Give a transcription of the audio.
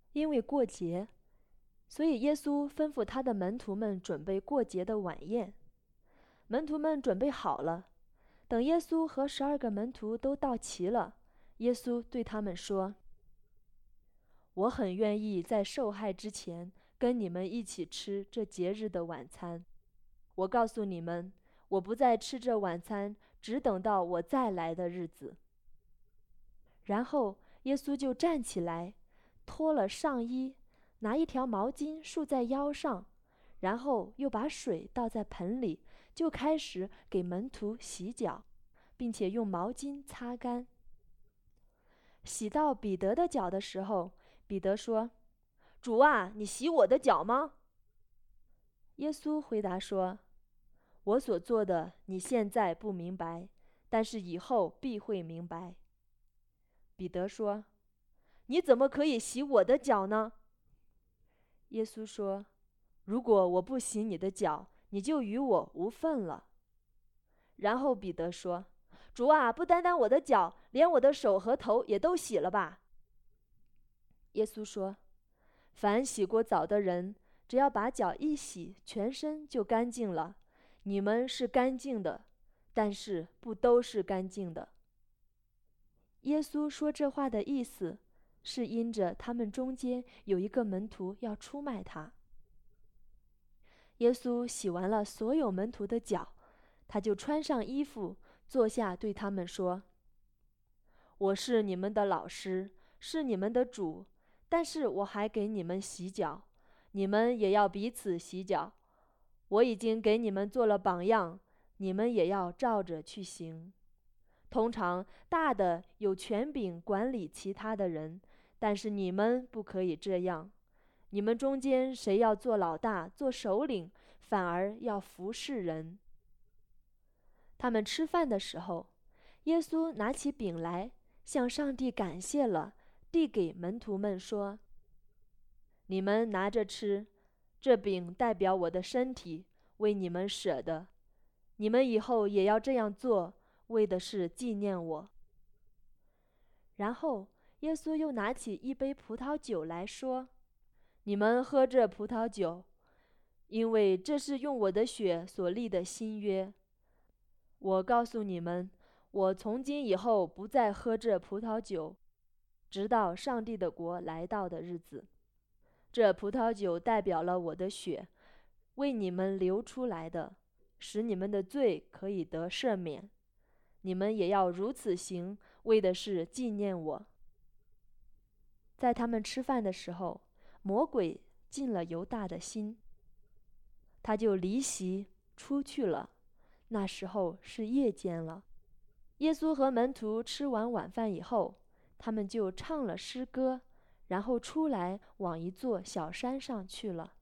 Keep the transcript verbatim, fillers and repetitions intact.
因为过节，所以耶稣吩咐他的门徒们准备过节的晚宴。门徒们准备好了，等耶稣和十二个门徒都到齐了，耶稣对他们说：我很愿意在受害之前跟你们一起吃这节日的晚餐。我告诉你们，我不再吃这晚餐，只等到我再来的日子。然后耶稣就站起来，脱了上衣，拿一条毛巾束在腰上，然后又把水倒在盆里，就开始给门徒洗脚，并且用毛巾擦干。洗到彼得的脚的时候，彼得说：主啊，你洗我的脚吗？耶稣回答说：我所做的你现在不明白，但是以后必会明白。彼得说：你怎么可以洗我的脚呢？耶稣说：如果我不洗你的脚，你就与我无份了。然后彼得说：主啊，不单单我的脚，连我的手和头也都洗了吧。耶稣说：凡洗过澡的人，只要把脚一洗，全身就干净了。你们是干净的，但是不都是干净的。耶稣说这话的意思，是因着他们中间有一个门徒要出卖他。耶稣洗完了所有门徒的脚，他就穿上衣服，坐下对他们说：我是你们的老师，是你们的主，但是我还给你们洗脚，你们也要彼此洗脚。我已经给你们做了榜样，你们也要照着去行。通常大的有权柄管理其他的人，但是你们不可以这样。你们中间谁要做老大、做首领，反而要服侍人。他们吃饭的时候，耶稣拿起饼来，向上帝感谢了，递给门徒们说：你们拿着吃，这饼代表我的身体，为你们舍的。你们以后也要这样做，为的是纪念我。然后耶稣又拿起一杯葡萄酒来说：你们喝这葡萄酒，因为这是用我的血所立的新约。我告诉你们，我从今以后不再喝这葡萄酒，直到上帝的国来到的日子。这葡萄酒代表了我的血，为你们流出来的，使你们的罪可以得赦免。你们也要如此行，为的是纪念我。在他们吃饭的时候，魔鬼进了犹大的心，他就离席出去了。那时候是夜间了。耶稣和门徒吃完晚饭以后，他们就唱了诗歌，然后出来往一座小山上去了。